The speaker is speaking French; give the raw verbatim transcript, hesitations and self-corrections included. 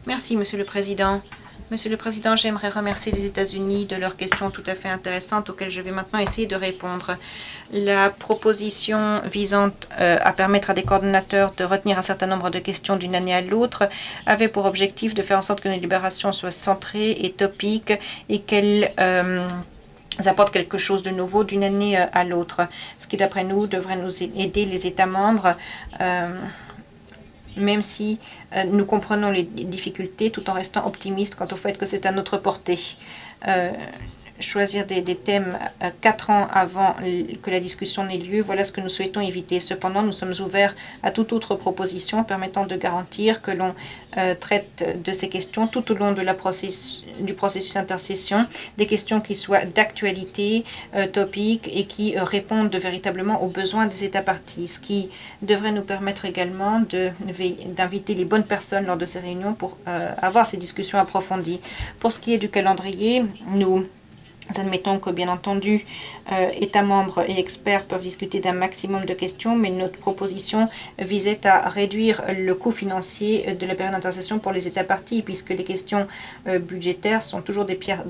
Merci, Monsieur le Président. Monsieur le Président, j'aimerais remercier les États-Unis de leurs questions tout à fait intéressantes auxquelles je vais maintenant essayer de répondre. La proposition visant euh, à permettre à des coordonnateurs de retenir un certain nombre de questions d'une année à l'autre avait pour objectif de faire en sorte que nos délibérations soient centrées et topiques et qu'elles euh, apportent quelque chose de nouveau d'une année à l'autre, ce qui d'après nous devrait nous aider les États membres euh, même si euh, nous comprenons les difficultés tout en restant optimistes quant au fait que c'est à notre portée. Euh, choisir des, des thèmes euh, quatre ans avant que la discussion n'ait lieu, voilà ce que nous souhaitons éviter. Cependant, nous sommes ouverts à toute autre proposition permettant de garantir que l'on euh, traite de ces questions tout au long de la processus, du processus intercession, des questions qui soient d'actualité, euh, topiques et qui euh, répondent véritablement aux besoins des États parties, ce qui devrait nous permettre également d'inviter les bonnes personnes lors de ces réunions pour euh, avoir ces discussions approfondies. Pour ce qui est du calendrier, nous admettons que, bien entendu, euh, États membres et experts peuvent discuter d'un maximum de questions, mais notre proposition visait à réduire le coût financier de la période d'intercession pour les États parties, puisque les questions euh, budgétaires sont toujours des pierres